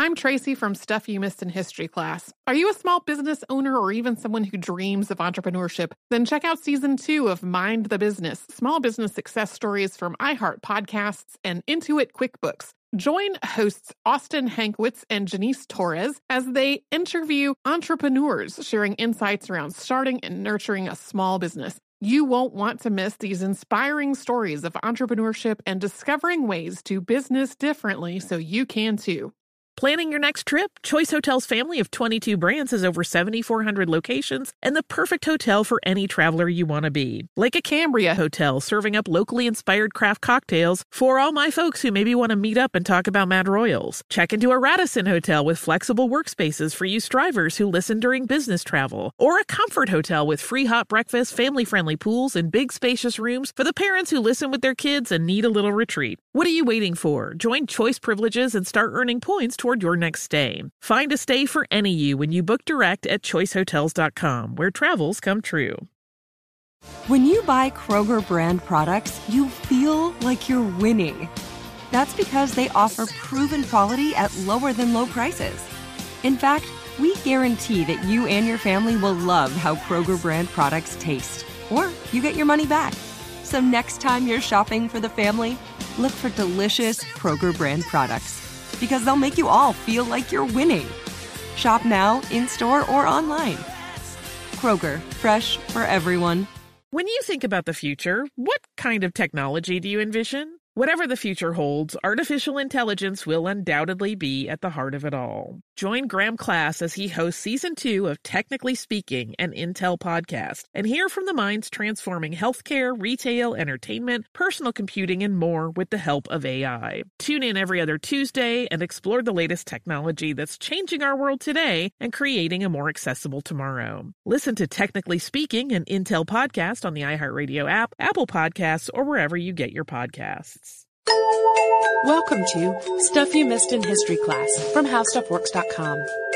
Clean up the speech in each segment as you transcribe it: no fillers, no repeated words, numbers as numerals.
I'm Tracy from Stuff You Missed in History class. Are you a small business owner or even someone who dreams of entrepreneurship? Then check out Season 2 of Mind the Business, Small Business Success Stories from iHeart Podcasts and Intuit QuickBooks. Join hosts Austin Hankwitz and Janice Torres as they interview entrepreneurs sharing insights around starting and nurturing a small business. You won't want to miss these inspiring stories of entrepreneurship and discovering ways to business differently so you can too. Planning your next trip? Choice Hotels' family of 22 brands has over 7,400 locations and the perfect hotel for any traveler you want to be. Like a Cambria Hotel, serving up locally inspired craft cocktails for all my folks who maybe want to meet up and talk about Mad Royals. Check into a Radisson Hotel with flexible workspaces for you strivers who listen during business travel. Or a Comfort Hotel with free hot breakfast, family-friendly pools, and big spacious rooms for the parents who listen with their kids and need a little retreat. What are you waiting for? Join Choice Privileges and start earning points toward your next stay. Find a stay for any you when you book direct at choicehotels.com, where travels come true. When you buy Kroger brand products, you feel like you're winning. That's because they offer proven quality at lower than low prices. In fact, we guarantee that you and your family will love how Kroger brand products taste, or you get your money back. So next time you're shopping for the family, look for delicious Kroger brand products, because they'll make you all feel like you're winning. Shop now, in-store, or online. Kroger, fresh for everyone. When you think about the future, what kind of technology do you envision? Whatever the future holds, artificial intelligence will undoubtedly be at the heart of it all. Join Graham Class as he hosts Season 2 of Technically Speaking, an Intel podcast, and hear from the minds transforming healthcare, retail, entertainment, personal computing, and more with the help of AI. Tune in every other Tuesday and explore the latest technology that's changing our world today and creating a more accessible tomorrow. Listen to Technically Speaking, an Intel podcast on the iHeartRadio app, Apple Podcasts, or wherever you get your podcasts. Welcome to Stuff You Missed in History Class from HowStuffWorks.com.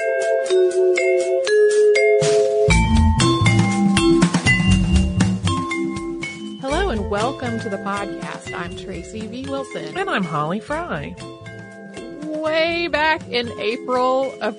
Hello and welcome to the podcast. I'm Tracy V. Wilson. And I'm Holly Fry. Way back in April of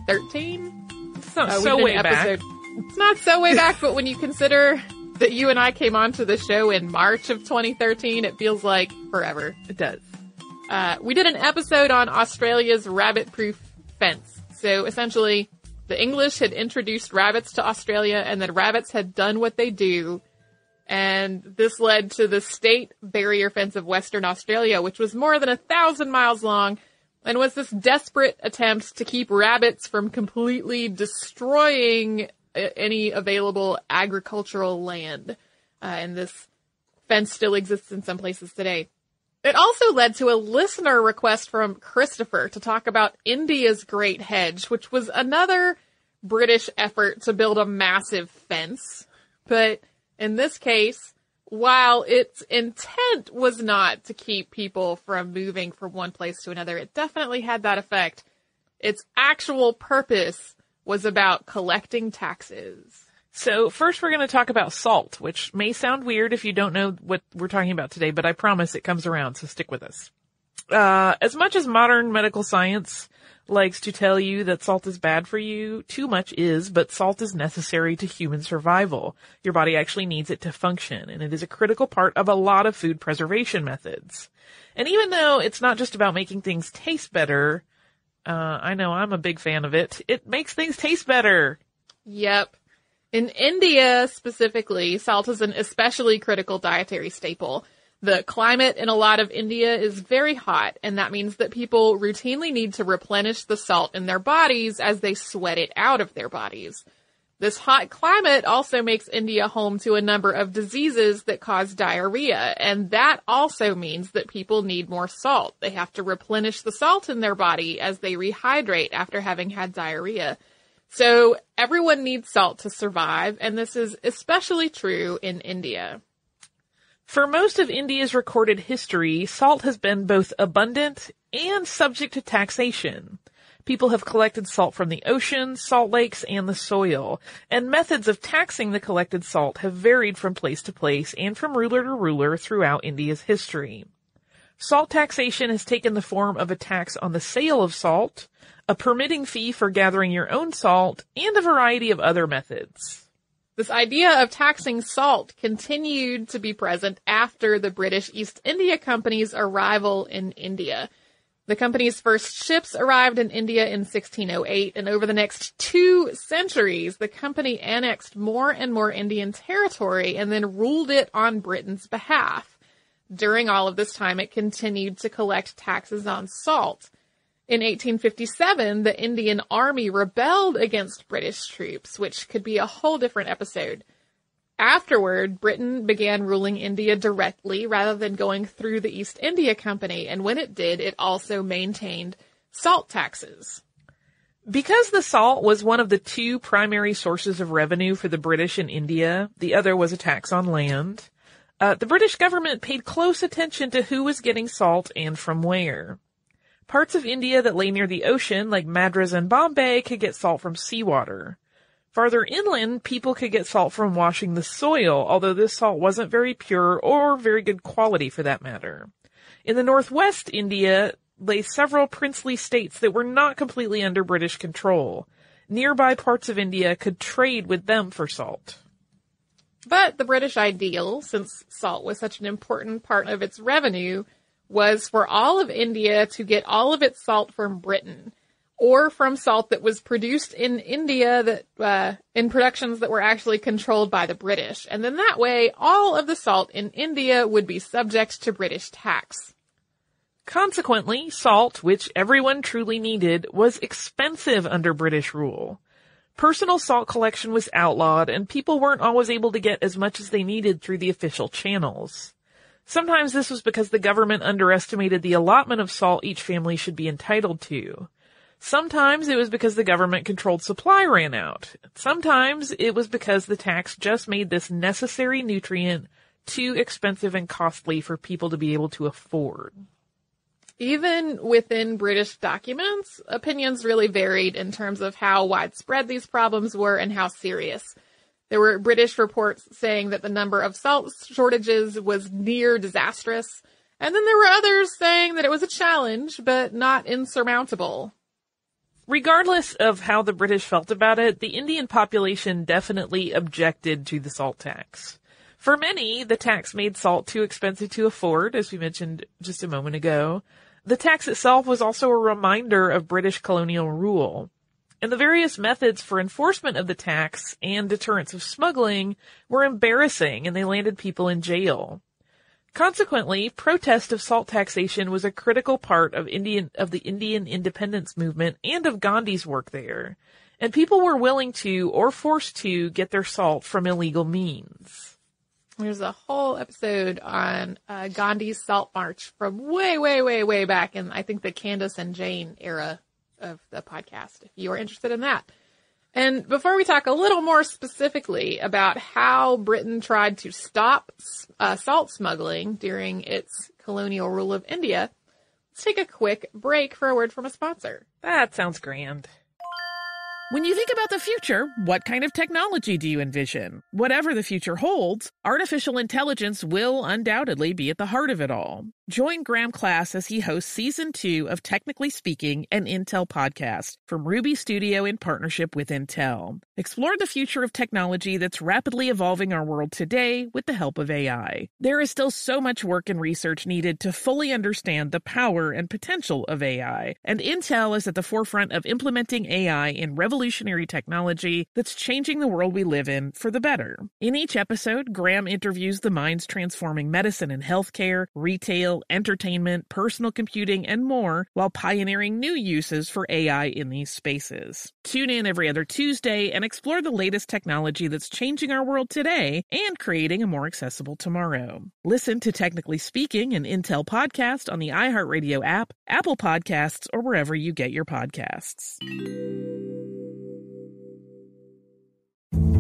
2013. It's not so way back. It's not so way back, but when you consider that you and I came onto the show in March of 2013, it feels like forever. It does. We did an episode on Australia's rabbit-proof fence. So essentially, the English had introduced rabbits to Australia, and then rabbits had done what they do. And this led to the state barrier fence of Western Australia, which was more than 1,000 miles long, and was this desperate attempt to keep rabbits from completely destroying any available agricultural land. And this fence still exists in some places today. It also led to a listener request from Christopher to talk about India's Great Hedge, which was another British effort to build a massive fence. But in this case, while its intent was not to keep people from moving from one place to another, it definitely had that effect. Its actual purpose was about collecting taxes. So first we're going to talk about salt, which may sound weird if you don't know what we're talking about today, but I promise it comes around, so stick with us. As much as modern medical science likes to tell you that salt is bad for you, too much is, but salt is necessary to human survival. Your body actually needs it to function, and it is a critical part of a lot of food preservation methods. And even though it's not just about making things taste better, I know I'm a big fan of it, it makes things taste better. Yep. In India specifically, salt is an especially critical dietary staple. The climate in a lot of India is very hot, and that means that people routinely need to replenish the salt in their bodies as they sweat it out of their bodies. This hot climate also makes India home to a number of diseases that cause diarrhea, and that also means that people need more salt. They have to replenish the salt in their body as they rehydrate after having had diarrhea. So everyone needs salt to survive, and this is especially true in India. For most of India's recorded history, salt has been both abundant and subject to taxation. People have collected salt from the ocean, salt lakes, and the soil, and methods of taxing the collected salt have varied from place to place and from ruler to ruler throughout India's history. Salt taxation has taken the form of a tax on the sale of salt, a permitting fee for gathering your own salt, and a variety of other methods. This idea of taxing salt continued to be present after the British East India Company's arrival in India. The company's first ships arrived in India in 1608, and over the next 2 centuries, the company annexed more and more Indian territory and then ruled it on Britain's behalf. During all of this time, it continued to collect taxes on salt. In 1857, the Indian Army rebelled against British troops, which could be a whole different episode. Afterward, Britain began ruling India directly rather than going through the East India Company, and when it did, it also maintained salt taxes. Because the salt was one of the 2 primary sources of revenue for the British in India, the other was a tax on land, the British government paid close attention to who was getting salt and from where. Parts of India that lay near the ocean, like Madras and Bombay, could get salt from seawater. Farther inland, people could get salt from washing the soil, although this salt wasn't very pure or very good quality for that matter. In the northwest India lay several princely states that were not completely under British control. Nearby parts of India could trade with them for salt. But the British ideal, since salt was such an important part of its revenue, was for all of India to get all of its salt from Britain, or from salt that was produced in India that in productions that were actually controlled by the British. And then that way, all of the salt in India would be subject to British tax. Consequently, salt, which everyone truly needed, was expensive under British rule. Personal salt collection was outlawed, and people weren't always able to get as much as they needed through the official channels. Sometimes this was because the government underestimated the allotment of salt each family should be entitled to. Sometimes it was because the government-controlled supply ran out. Sometimes it was because the tax just made this necessary nutrient too expensive and costly for people to be able to afford. Even within British documents, opinions really varied in terms of how widespread these problems were and how serious. There were British reports saying that the number of salt shortages was near disastrous, and then there were others saying that it was a challenge, but not insurmountable. Regardless of how the British felt about it, the Indian population definitely objected to the salt tax. For many, the tax made salt too expensive to afford, as we mentioned just a moment ago. The tax itself was also a reminder of British colonial rule. And the various methods for enforcement of the tax and deterrence of smuggling were embarrassing, and they landed people in jail. Consequently, protest of salt taxation was a critical part of the Indian independence movement and of Gandhi's work there, and people were willing to or forced to get their salt from illegal means. There's a whole episode on Gandhi's Salt March from way back in, I think, the Candace and Jane era of the podcast, if you are interested in that. And before we talk a little more specifically about how Britain tried to stop salt smuggling during its colonial rule of India, let's take a quick break for a word from a sponsor. That sounds grand. When you think about the future, what kind of technology do you envision? Whatever the future holds, artificial intelligence will undoubtedly be at the heart of it all. Join Graham Class as he hosts Season 2 of Technically Speaking, an Intel podcast from Ruby Studio in partnership with Intel. Explore the future of technology that's rapidly evolving our world today with the help of AI. There is still so much work and research needed to fully understand the power and potential of AI, and Intel is at the forefront of implementing AI in revolutionary technology that's changing the world we live in for the better. In each episode, Graham interviews the minds transforming medicine and healthcare, retail, entertainment, personal computing, and more, while pioneering new uses for AI in these spaces. Tune in every other Tuesday and explore the latest technology that's changing our world today and creating a more accessible tomorrow. Listen to Technically Speaking, an Intel podcast on the iHeartRadio app, Apple Podcasts, or wherever you get your podcasts.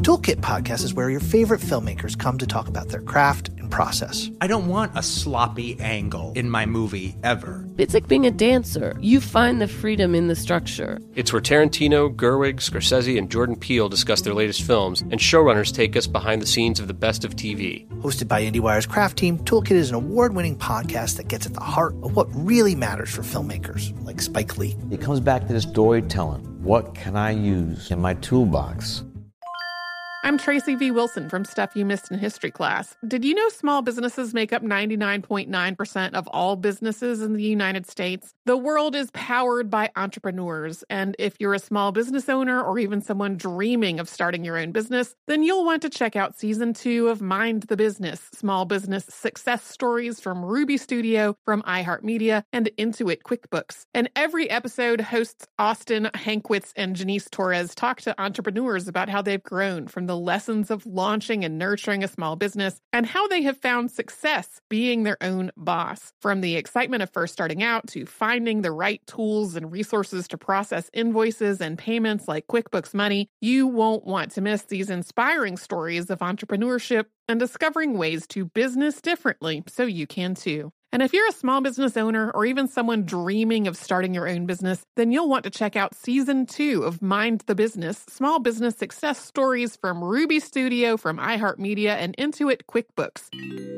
Toolkit Podcast is where your favorite filmmakers come to talk about their craft and process. I don't want a sloppy angle in my movie ever. It's like being a dancer. You find the freedom in the structure. It's where Tarantino, Gerwig, Scorsese, and Jordan Peele discuss their latest films, and showrunners take us behind the scenes of the best of TV. Hosted by IndieWire's craft team, Toolkit is an award-winning podcast that gets at the heart of what really matters for filmmakers, like Spike Lee. It comes back to this storytelling. What can I use in my toolbox? I'm Tracy V. Wilson from Stuff You Missed in History Class. Did you know small businesses make up 99.9% of all businesses in the United States? The world is powered by entrepreneurs, and if you're a small business owner or even someone dreaming of starting your own business, then you'll want to check out Season 2 of Mind the Business, small business success stories from Ruby Studio, from iHeartMedia, and Intuit QuickBooks. And every episode, hosts Austin Hankwitz and Janice Torres talk to entrepreneurs about how they've grown from the lessons of launching and nurturing a small business and how they have found success being their own boss. From the excitement of first starting out to finding the right tools and resources to process invoices and payments like QuickBooks Money, you won't want to miss these inspiring stories of entrepreneurship and discovering ways to business differently so you can too. And if you're a small business owner or even someone dreaming of starting your own business, then you'll want to check out Season 2 of Mind the Business, small business success stories from Ruby Studio, from iHeartMedia, and Intuit QuickBooks.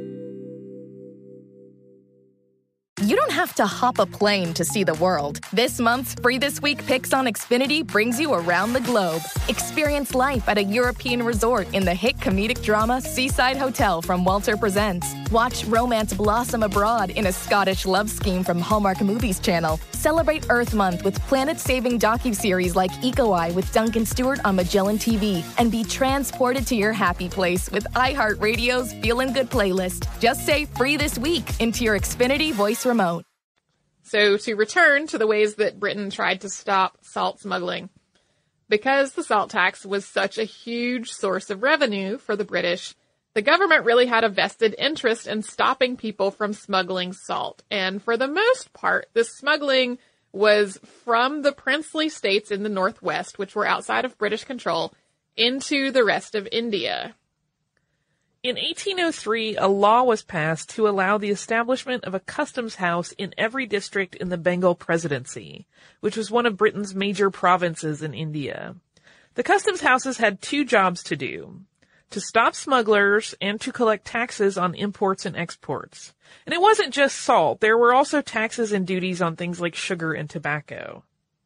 You don't have to hop a plane to see the world. This month's Free This Week Picks on Xfinity brings you around the globe. Experience life at a European resort in the hit comedic drama Seaside Hotel from Walter Presents. Watch romance blossom abroad in a Scottish love scheme from Hallmark Movies Channel. Celebrate Earth Month with planet-saving docuseries like Eco Eye with Duncan Stewart on Magellan TV. And be transported to your happy place with iHeartRadio's Feelin' Good playlist. Just say Free This Week into your Xfinity voice remote. So to return to the ways that Britain tried to stop salt smuggling. Because the salt tax was such a huge source of revenue for the British, the government really had a vested interest in stopping people from smuggling salt. And for the most part, this smuggling was from the princely states in the northwest, which were outside of British control, into the rest of India. In 1803, a law was passed to allow the establishment of a customs house in every district in the Bengal Presidency, which was one of Britain's major provinces in India. The customs houses had two jobs to do: to stop smugglers and to collect taxes on imports and exports. And it wasn't just salt. There were also taxes and duties on things like sugar and tobacco.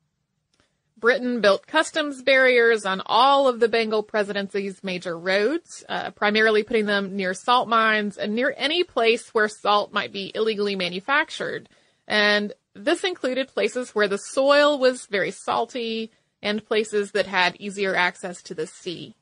Britain built customs barriers on all of the Bengal Presidency's major roads, primarily putting them near salt mines and near any place where salt might be illegally manufactured. And this included places where the soil was very salty and places that had easier access to the sea.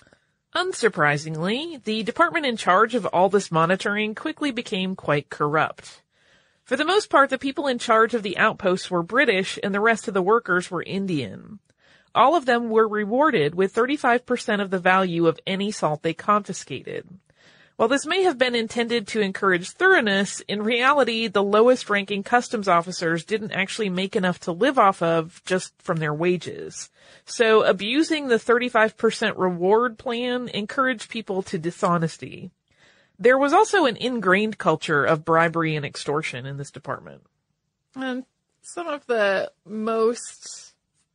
Unsurprisingly, the department in charge of all this monitoring quickly became quite corrupt. For the most part, the people in charge of the outposts were British and the rest of the workers were Indian. All of them were rewarded with 35% of the value of any salt they confiscated. While this may have been intended to encourage thoroughness, in reality, the lowest-ranking customs officers didn't actually make enough to live off of just from their wages. So abusing the 35% reward plan encouraged people to dishonesty. There was also an ingrained culture of bribery and extortion in this department. And some of the most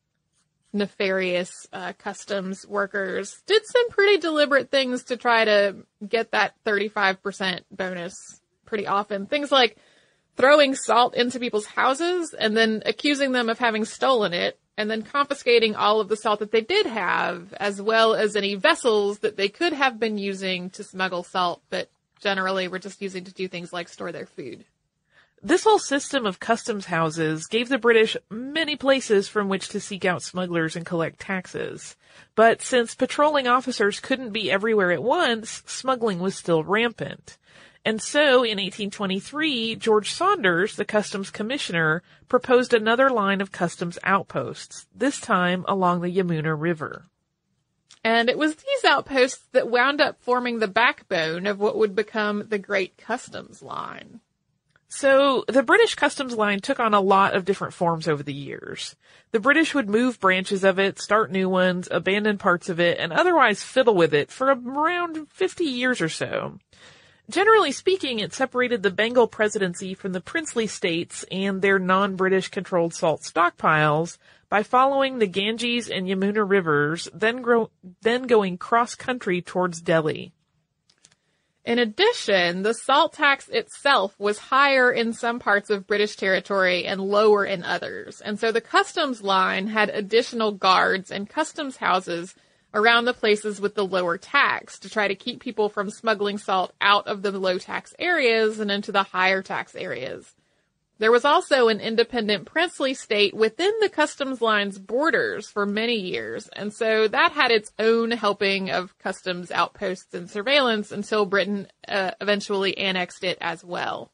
nefarious customs workers did some pretty deliberate things to try to get that 35% bonus pretty often. Things like throwing salt into people's houses and then accusing them of having stolen it, and then confiscating all of the salt that they did have, as well as any vessels that they could have been using to smuggle salt, but generally were just using to do things like store their food. This whole system of customs houses gave the British many places from which to seek out smugglers and collect taxes. But since patrolling officers couldn't be everywhere at once, smuggling was still rampant. And so, in 1823, George Saunders, the customs commissioner, proposed another line of customs outposts, this time along the Yamuna River. And it was these outposts that wound up forming the backbone of what would become the Great Customs Line. So the British customs line took on a lot of different forms over the years. The British would move branches of it, start new ones, abandon parts of it, and otherwise fiddle with it for around 50 years or so. Generally speaking, it separated the Bengal Presidency from the princely states and their non-British controlled salt stockpiles by following the Ganges and Yamuna rivers, then going cross-country towards Delhi. In addition, the salt tax itself was higher in some parts of British territory and lower in others. And so the customs line had additional guards and customs houses around the places with the lower tax to try to keep people from smuggling salt out of the low tax areas and into the higher tax areas. There was also an independent princely state within the customs line's borders for many years, and so that had its own helping of customs outposts and surveillance until Britain eventually annexed it as well.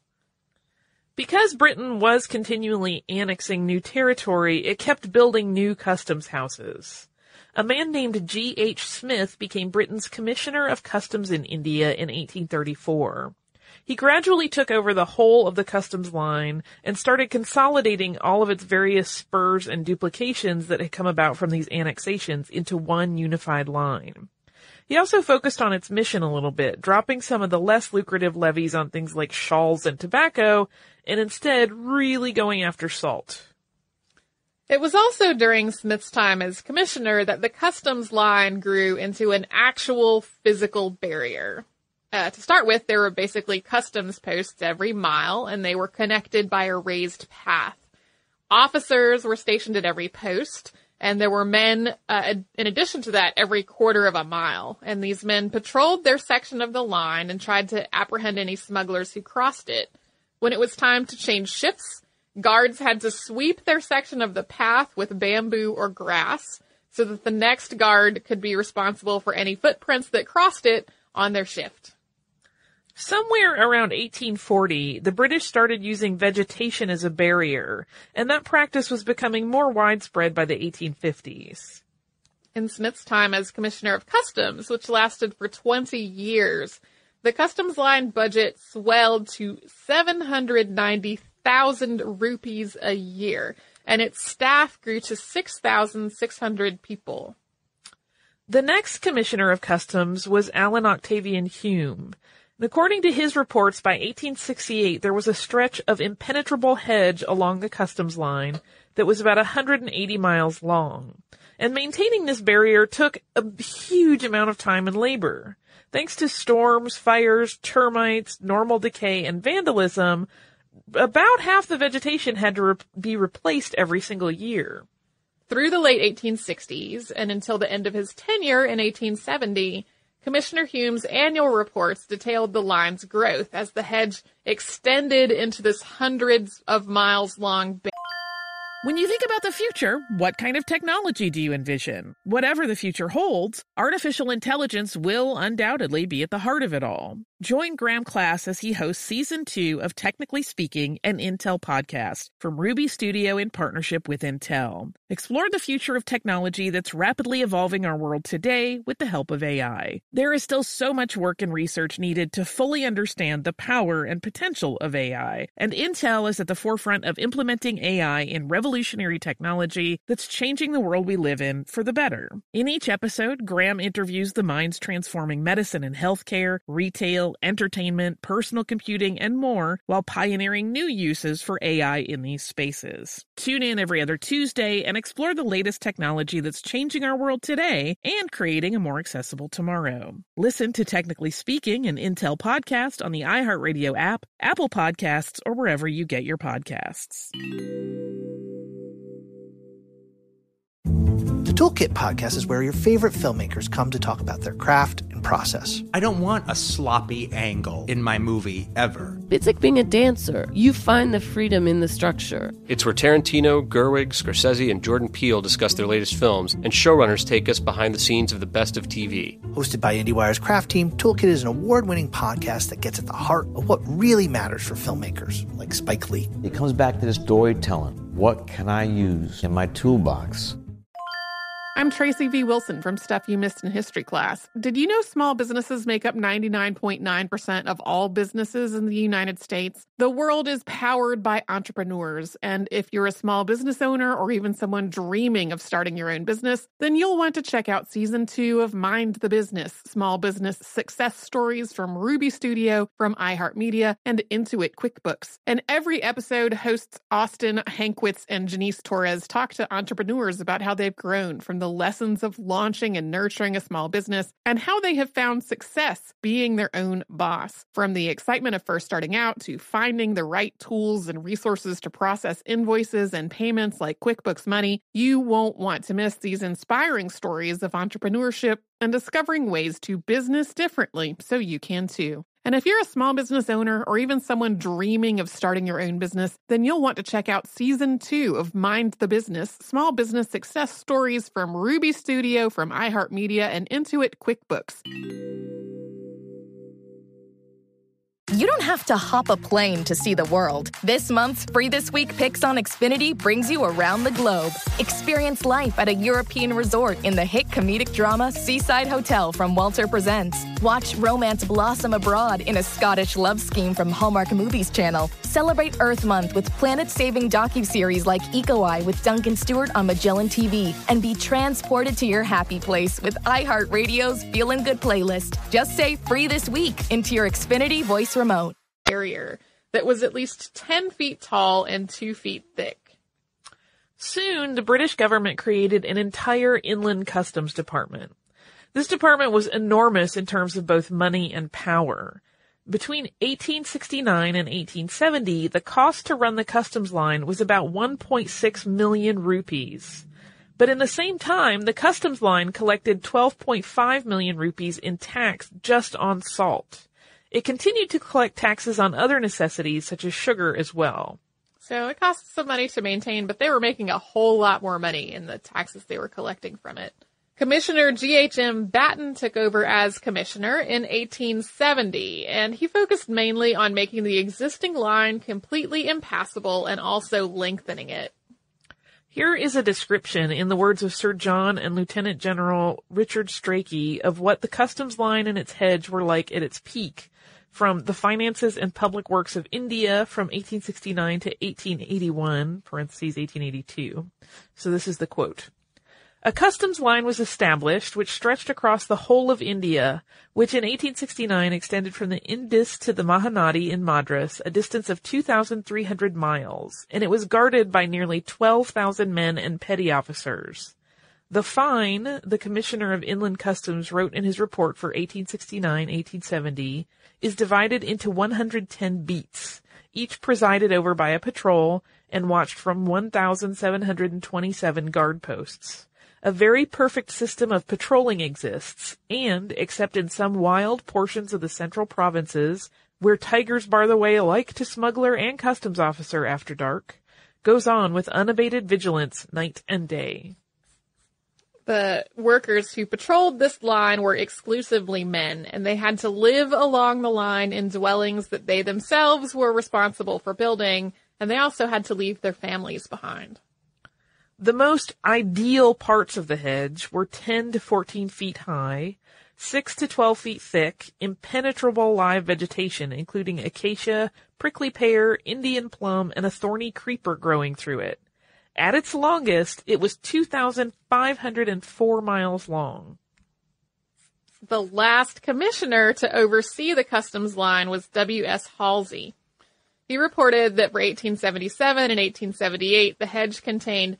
Because Britain was continually annexing new territory, it kept building new customs houses. A man named G.H. Smith became Britain's Commissioner of Customs in India in 1834. He gradually took over the whole of the customs line and started consolidating all of its various spurs and duplications that had come about from these annexations into one unified line. He also focused on its mission a little bit, dropping some of the less lucrative levies on things like shawls and tobacco, and instead really going after salt. It was also during Smith's time as commissioner that the customs line grew into an actual physical barrier. To start with, there were basically customs posts every mile, and they were connected by a raised path. Officers were stationed at every post, and there were men, in addition to that, every quarter of a mile. And these men patrolled their section of the line and tried to apprehend any smugglers who crossed it. When it was time to change shifts, guards had to sweep their section of the path with bamboo or grass so that the next guard could be responsible for any footprints that crossed it on their shift. Somewhere around 1840, the British started using vegetation as a barrier, and that practice was becoming more widespread by the 1850s. In Smith's time as Commissioner of Customs, which lasted for 20 years, the customs line budget swelled to 790,000 rupees a year, and its staff grew to 6,600 people. The next Commissioner of Customs was Alan Octavian Hume. According to his reports, by 1868, there was a stretch of impenetrable hedge along the customs line that was about 180 miles long. And maintaining this barrier took a huge amount of time and labor. Thanks to storms, fires, termites, normal decay, and vandalism, about half the vegetation had to be replaced every single year. Through the late 1860s and until the end of his tenure in 1870, Commissioner Hume's annual reports detailed the line's growth as the hedge extended into this hundreds of miles long. When you think about the future, what kind of technology do you envision? Whatever the future holds, artificial intelligence will undoubtedly be at the heart of it all. Join Graham Class as he hosts Season 2 of Technically Speaking, an Intel podcast from Ruby Studio in partnership with Intel. Explore the future of technology that's rapidly evolving our world today with the help of AI. There is still so much work and research needed to fully understand the power and potential of AI, and Intel is at the forefront of implementing AI in revolutionary technology that's changing the world we live in for the better. In each episode, Graham interviews the minds transforming medicine and healthcare, retail, entertainment, personal computing, and more, while pioneering new uses for AI in these spaces. Tune in every other Tuesday and explore the latest technology that's changing our world today and creating a more accessible tomorrow. Listen to Technically Speaking, an Intel podcast on the iHeartRadio app, Apple Podcasts, or wherever you get your podcasts. The Toolkit Podcast is where your favorite filmmakers come to talk about their craft and process. I don't want a sloppy angle in my movie ever. It's like being a dancer. You find the freedom in the structure. It's where Tarantino, Gerwig, Scorsese, and Jordan Peele discuss their latest films, and showrunners take us behind the scenes of the best of TV. Hosted by IndieWire's craft team, Toolkit is an award-winning podcast that gets at the heart of what really matters for filmmakers, like Spike Lee. It comes back to this storytelling. What can I use in my toolbox? I'm Tracy V. Wilson from Stuff You Missed in History Class. Did you know small businesses make up 99.9% of all businesses in the United States? The world is powered by entrepreneurs, and if you're a small business owner or even someone dreaming of starting your own business, then you'll want to check out Season 2 of Mind the Business, small business success stories from Ruby Studio, from iHeartMedia, and Intuit QuickBooks. And every episode, hosts Austin Hankwitz and Janice Torres talk to entrepreneurs about how they've grown from the lessons of launching and nurturing a small business and how they have found success being their own boss. From the excitement of first starting out to finding the right tools and resources to process invoices and payments like QuickBooks Money, you won't want to miss these inspiring stories of entrepreneurship and discovering ways to business differently so you can too. And if you're a small business owner or even someone dreaming of starting your own business, then you'll want to check out Season 2 of Mind the Business, small business success stories from Ruby Studio, from iHeartMedia, and Intuit QuickBooks. You don't have to hop a plane to see the world. This month's Free This Week Picks on Xfinity brings you around the globe. Experience life at a European resort in the hit comedic drama Seaside Hotel from Walter Presents. Watch romance blossom abroad in a Scottish love scheme from Hallmark Movies Channel. Celebrate Earth Month with planet-saving docuseries like Eco Eye with Duncan Stewart on Magellan TV. And be transported to your happy place with iHeartRadio's Feelin' Good playlist. Just say Free This Week into your Xfinity voice remote. Barrier that was at least 10 feet tall and 2 feet thick. Soon, the British government created an entire inland customs department. This department was enormous in terms of both money and power. Between 1869 and 1870, the cost to run the customs line was about 1.6 million rupees. But in the same time, the customs line collected 12.5 million rupees in tax just on salt. It continued to collect taxes on other necessities, such as sugar, as well. So it costs some money to maintain, but they were making a whole lot more money in the taxes they were collecting from it. Commissioner G.H.M. Batten took over as commissioner in 1870, and he focused mainly on making the existing line completely impassable and also lengthening it. Here is a description, in the words of Sir John and Lieutenant General Richard Strachey, of what the customs line and its hedge were like at its peak, from the Finances and Public Works of India from 1869 to 1881, parentheses 1882. So this is the quote. A customs line was established which stretched across the whole of India, which in 1869 extended from the Indus to the Mahanadi in Madras, a distance of 2,300 miles, and it was guarded by nearly 12,000 men and petty officers. The fine, the Commissioner of Inland Customs wrote in his report for 1869-1870, is divided into 110 beats, each presided over by a patrol and watched from 1,727 guard posts. A very perfect system of patrolling exists, and, except in some wild portions of the central provinces, where tigers bar the way alike to smuggler and customs officer after dark, goes on with unabated vigilance night and day. The workers who patrolled this line were exclusively men, and they had to live along the line in dwellings that they themselves were responsible for building, and they also had to leave their families behind. The most ideal parts of the hedge were 10 to 14 feet high, 6 to 12 feet thick, impenetrable live vegetation, including acacia, prickly pear, Indian plum, and a thorny creeper growing through it. At its longest, it was 2,504 miles long. The last commissioner to oversee the customs line was W.S. Halsey. He reported that for 1877 and 1878, the hedge contained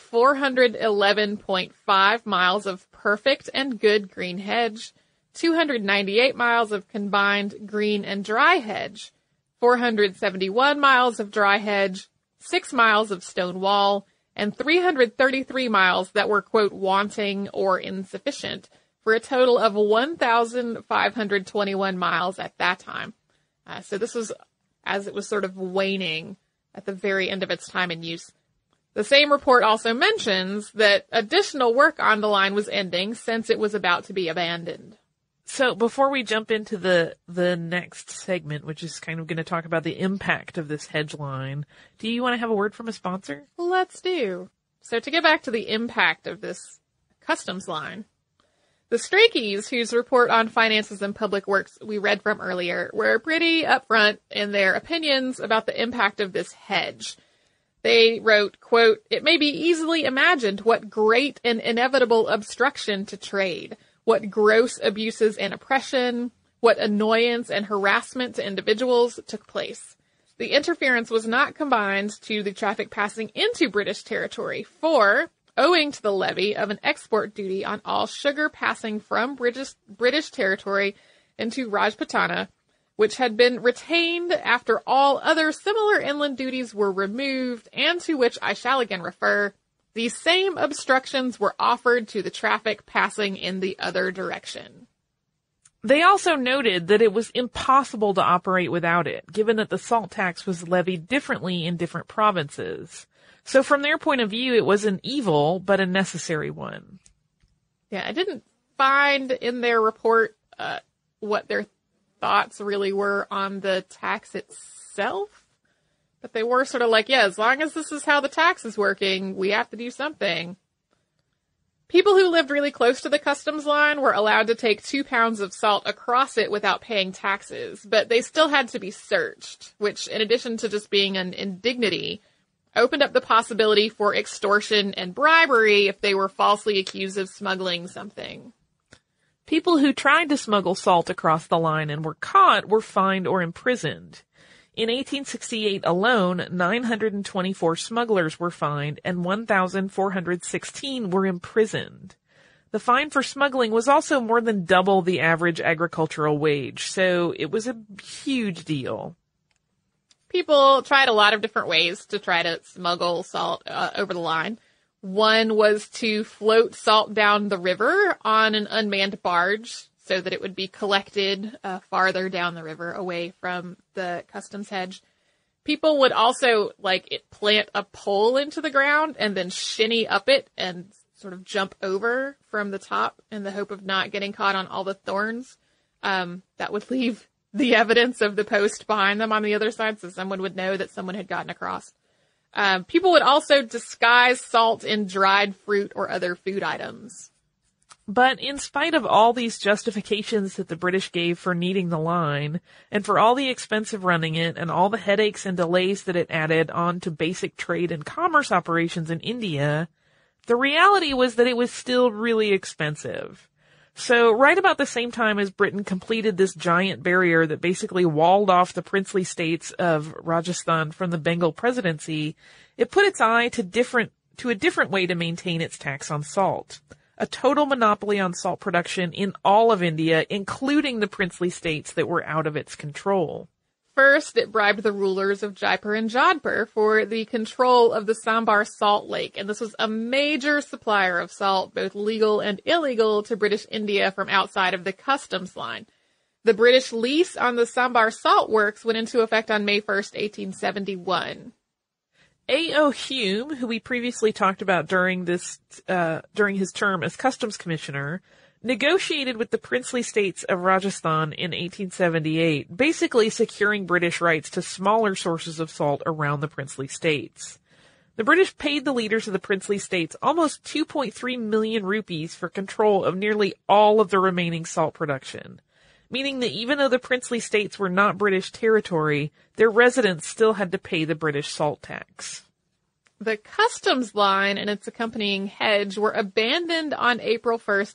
411.5 miles of perfect and good green hedge, 298 miles of combined green and dry hedge, 471 miles of dry hedge, 6 miles of stone wall, and 333 miles that were, quote, wanting or insufficient, for a total of 1,521 miles at that time. So this was as it was sort of waning at the very end of its time in use. The same report also mentions that additional work on the line was ending since it was about to be abandoned. So before we jump into the next segment, which is kind of going to talk about the impact of this hedge line, do you want to have a word from a sponsor? Let's do. So to get back to the impact of this customs line. The Strakeys, whose report on finances and public works we read from earlier, were pretty upfront in their opinions about the impact of this hedge. They wrote, quote, "It may be easily imagined what great and inevitable obstruction to trade, what gross abuses and oppression, what annoyance and harassment to individuals took place. The interference was not confined to the traffic passing into British territory, for, owing to the levy of an export duty on all sugar passing from British territory into Rajputana, which had been retained after all other similar inland duties were removed, and to which I shall again refer, these same obstructions were offered to the traffic passing in the other direction." They also noted that it was impossible to operate without it, given that the salt tax was levied differently in different provinces. So from their point of view, it was an evil, but a necessary one. Yeah, I didn't find in their report what their thoughts really were on the tax itself. But they were sort of like, yeah, as long as this is how the tax is working, we have to do something. People who lived really close to the customs line were allowed to take 2 pounds of salt across it without paying taxes, but they still had to be searched, which, in addition to just being an indignity, opened up the possibility for extortion and bribery if they were falsely accused of smuggling something. People who tried to smuggle salt across the line and were caught were fined or imprisoned. In 1868 alone, 924 smugglers were fined and 1,416 were imprisoned. The fine for smuggling was also more than double the average agricultural wage, so it was a huge deal. People tried a lot of different ways to try to smuggle salt over the line. One was to float salt down the river on an unmanned barge so that it would be collected farther down the river away from the customs hedge. People would also plant a pole into the ground and then shinny up it and sort of jump over from the top in the hope of not getting caught on all the thorns. That would leave the evidence of the post behind them on the other side, so someone would know that someone had gotten across. People would also disguise salt in dried fruit or other food items. But in spite of all these justifications that the British gave for needing the line, and for all the expense of running it, and all the headaches and delays that it added on to basic trade and commerce operations in India, the reality was that it was still really expensive. So right about the same time as Britain completed this giant barrier that basically walled off the princely states of Rajasthan from the Bengal presidency, it put its eye to a different way to maintain its tax on salt. A total monopoly on salt production in all of India, including the princely states that were out of its control. First, it bribed the rulers of Jaipur and Jodhpur for the control of the Sambar salt lake, and this was a major supplier of salt, both legal and illegal, to British India from outside of the customs line. The British lease on the Sambar salt works went into effect on May 1st, 1871. A.O. Hume, who we previously talked about during his term as customs commissioner, negotiated with the princely states of Rajasthan in 1878, basically securing British rights to smaller sources of salt around the princely states. The British paid the leaders of the princely states almost 2.3 million rupees for control of nearly all of the remaining salt production, meaning that even though the princely states were not British territory, their residents still had to pay the British salt tax. The customs line and its accompanying hedge were abandoned on April 1st,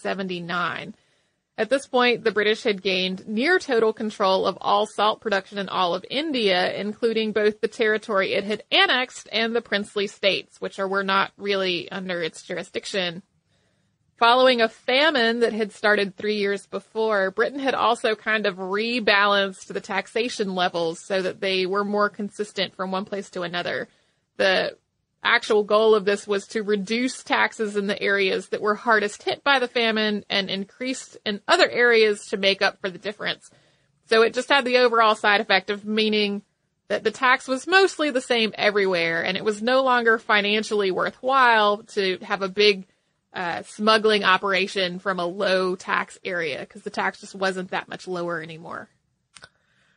1879. At this point, the British had gained near total control of all salt production in all of India, including both the territory it had annexed and the princely states, which were not really under its jurisdiction. Following a famine that had started 3 years before, Britain had also kind of rebalanced the taxation levels so that they were more consistent from one place to another. The actual goal of this was to reduce taxes in the areas that were hardest hit by the famine and increase in other areas to make up for the difference. So it just had the overall side effect of meaning that the tax was mostly the same everywhere, and it was no longer financially worthwhile to have a big smuggling operation from a low tax area because the tax just wasn't that much lower anymore.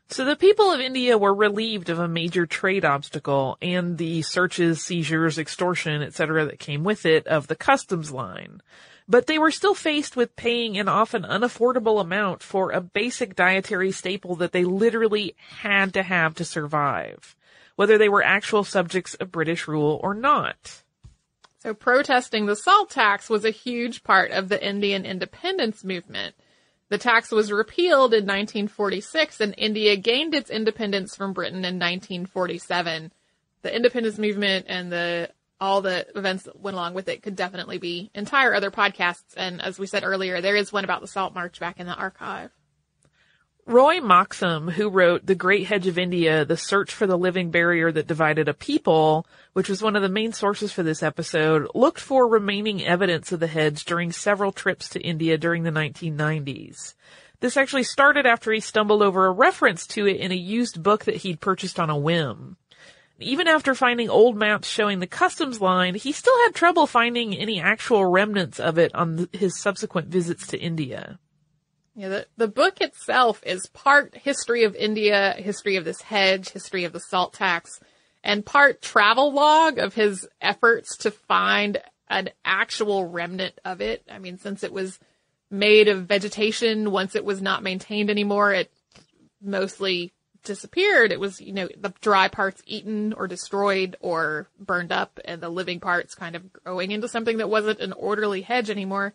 So the people of India were relieved of a major trade obstacle and the searches, seizures, extortion, etc. that came with it of the customs line. But they were still faced with paying an often unaffordable amount for a basic dietary staple that they literally had to have to survive, whether they were actual subjects of British rule or not. So protesting the salt tax was a huge part of the Indian independence movement. The tax was repealed in 1946, and India gained its independence from Britain in 1947. The independence movement and all the events that went along with it could definitely be entire other podcasts. And as we said earlier, there is one about the Salt March back in the archive. Roy Moxham, who wrote The Great Hedge of India, The Search for the Living Barrier That Divided a People, which was one of the main sources for this episode, looked for remaining evidence of the hedge during several trips to India during the 1990s. This actually started after he stumbled over a reference to it in a used book that he'd purchased on a whim. Even after finding old maps showing the customs line, he still had trouble finding any actual remnants of it on his subsequent visits to India. Yeah, the book itself is part history of India, history of this hedge, history of the salt tax, and part travel log of his efforts to find an actual remnant of it. I mean, since it was made of vegetation, once it was not maintained anymore, it mostly disappeared. It was, the dry parts eaten or destroyed or burned up, and the living parts kind of growing into something that wasn't an orderly hedge anymore.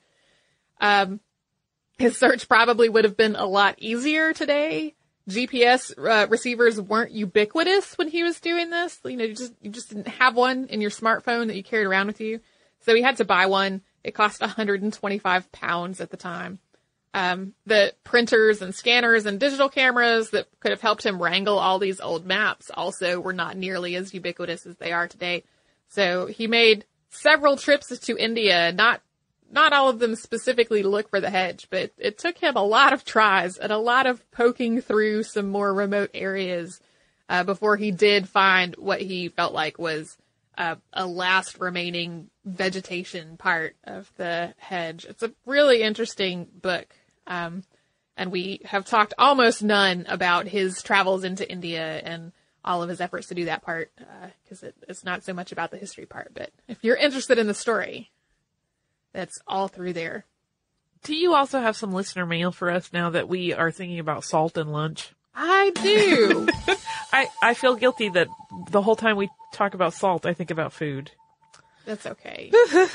His search probably would have been a lot easier today. GPS receivers weren't ubiquitous when he was doing this. You just didn't have one in your smartphone that you carried around with you. So he had to buy one. It cost 125 pounds at the time. The printers and scanners and digital cameras that could have helped him wrangle all these old maps also were not nearly as ubiquitous as they are today. So he made several trips to India, not all of them specifically to look for the hedge, but it took him a lot of tries and a lot of poking through some more remote areas before he did find what he felt like was a last remaining vegetation part of the hedge. It's a really interesting book. And we have talked almost none about his travels into India and all of his efforts to do that part, because it's not so much about the history part. But if you're interested in the story, that's all through there. Do you also have some listener mail for us now that we are thinking about salt and lunch? I do. I feel guilty that the whole time we talk about salt, I think about food. That's okay.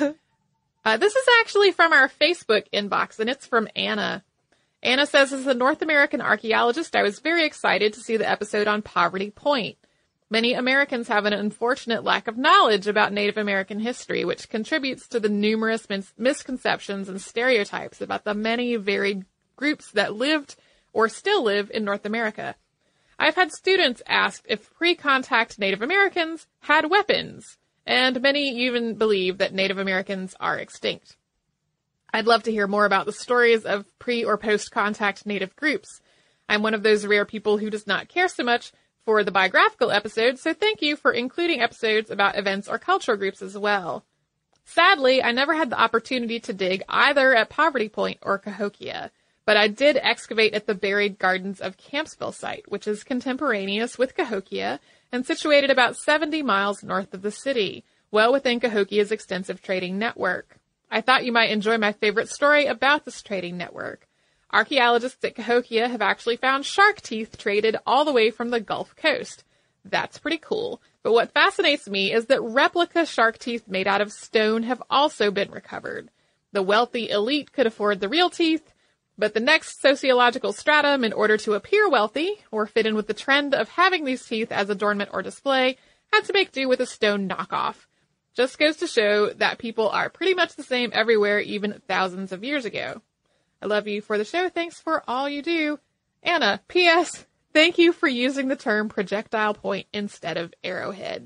This is actually from our Facebook inbox, and it's from Anna. Anna says, as a North American archaeologist, I was very excited to see the episode on Poverty Point. Many Americans have an unfortunate lack of knowledge about Native American history, which contributes to the numerous misconceptions and stereotypes about the many varied groups that lived or still live in North America. I've had students ask if pre-contact Native Americans had weapons, and many even believe that Native Americans are extinct. I'd love to hear more about the stories of pre- or post-contact Native groups. I'm one of those rare people who does not care so much for the biographical episodes, so thank you for including episodes about events or cultural groups as well. Sadly, I never had the opportunity to dig either at Poverty Point or Cahokia, but I did excavate at the Buried Gardens of Campsville site, which is contemporaneous with Cahokia and situated about 70 miles north of the city, well within Cahokia's extensive trading network. I thought you might enjoy my favorite story about this trading network. Archaeologists at Cahokia have actually found shark teeth traded all the way from the Gulf Coast. That's pretty cool. But what fascinates me is that replica shark teeth made out of stone have also been recovered. The wealthy elite could afford the real teeth, but the next sociological stratum, in order to appear wealthy or fit in with the trend of having these teeth as adornment or display, had to make do with a stone knockoff. Just goes to show that people are pretty much the same everywhere, even thousands of years ago. I love you for the show. Thanks for all you do. Anna, P.S. Thank you for using the term projectile point instead of arrowhead.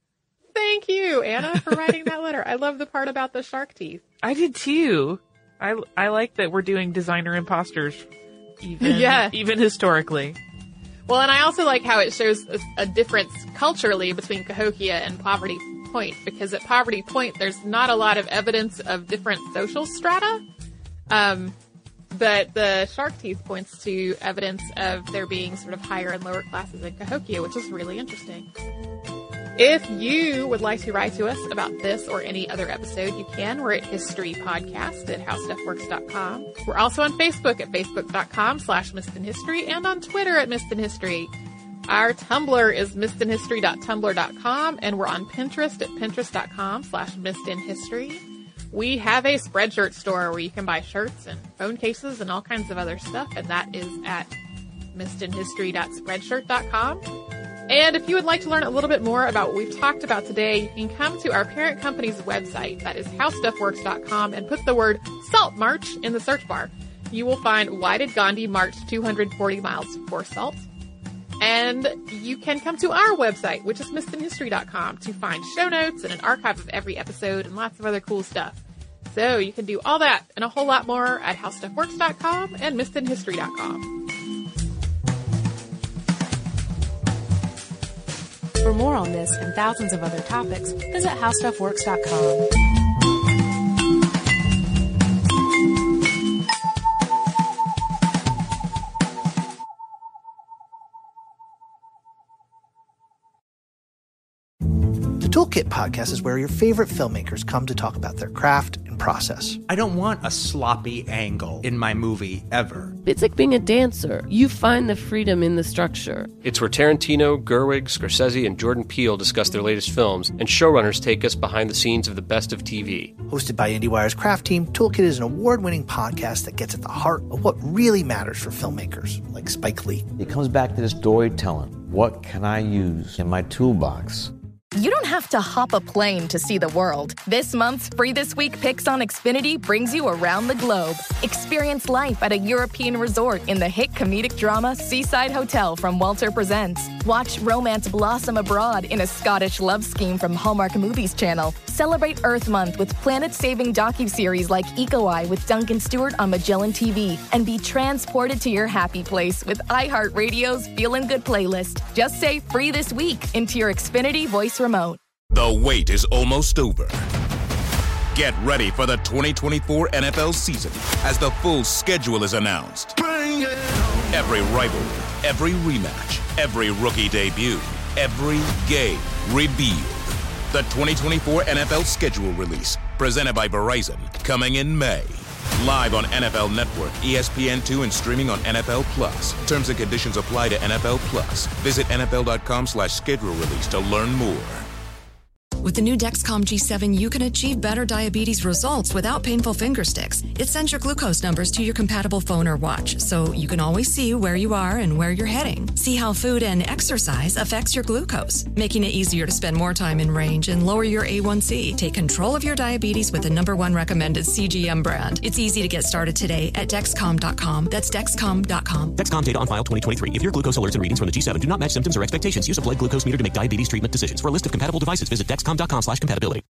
Thank you, Anna, for writing that letter. I love the part about the shark teeth. I did too. I like that we're doing designer imposters, even historically. Well, and I also like how it shows a difference culturally between Cahokia and Poverty Point, because at Poverty Point, there's not a lot of evidence of different social strata. But the shark teeth points to evidence of there being sort of higher and lower classes in Cahokia, which is really interesting. If you would like to write to us about this or any other episode, you can. We're at historypodcast@howstuffworks.com. We're also on Facebook at facebook.com/missedinhistory and on Twitter at missedinhistory. Our Tumblr is missedinhistory.tumblr.com, and we're on Pinterest at pinterest.com/missedinhistory. We have a Spreadshirt store where you can buy shirts and phone cases and all kinds of other stuff, and that is at missedinhistory.spreadshirt.com. And if you would like to learn a little bit more about what we've talked about today, you can come to our parent company's website, that is howstuffworks.com, and put the word Salt March in the search bar. You will find Why Did Gandhi March 240 Miles for Salt? And you can come to our website, which is missedinhistory.com, to find show notes and an archive of every episode and lots of other cool stuff. So you can do all that and a whole lot more at howstuffworks.com and missedinhistory.com. For more on this and thousands of other topics, visit howstuffworks.com. The Toolkit Podcast is where your favorite filmmakers come to talk about their craft and process. I don't want a sloppy angle in my movie ever. It's like being a dancer. You find the freedom in the structure. It's where Tarantino, Gerwig, Scorsese, and Jordan Peele discuss their latest films, and showrunners take us behind the scenes of the best of TV. Hosted by IndieWire's craft team, Toolkit is an award-winning podcast that gets at the heart of what really matters for filmmakers, like Spike Lee. It comes back to the storytelling. What can I use in my toolbox? You don't have to hop a plane to see the world. This month's Free This Week Picks on Xfinity brings you around the globe. Experience life at a European resort in the hit comedic drama Seaside Hotel from Walter Presents. Watch romance blossom abroad in a Scottish love scheme from Hallmark Movies Channel. Celebrate Earth Month with planet-saving docuseries like Eco-Eye with Duncan Stewart on Magellan TV. And be transported to your happy place with iHeartRadio's Feelin' Good playlist. Just say Free This Week into your Xfinity voice remote. The wait is almost over. Get ready for the 2024 NFL season as the full schedule is announced. Every rivalry, every rematch, every rookie debut, every game revealed. The 2024 NFL schedule release, presented by Verizon, coming in May. Live on NFL Network, ESPN2, and streaming on NFL Plus. Terms and conditions apply to NFL Plus. Visit NFL.com/schedule release to learn more. With the new Dexcom G7, you can achieve better diabetes results without painful finger sticks. It sends your glucose numbers to your compatible phone or watch, so you can always see where you are and where you're heading. See how food and exercise affects your glucose, making it easier to spend more time in range and lower your A1C. Take control of your diabetes with the #1 recommended CGM brand. It's easy to get started today at Dexcom.com. That's Dexcom.com. Dexcom data on file 2023. If your glucose alerts and readings from the G7 do not match symptoms or expectations, use a blood glucose meter to make diabetes treatment decisions. For a list of compatible devices, visit Dexcom.com/compatibility.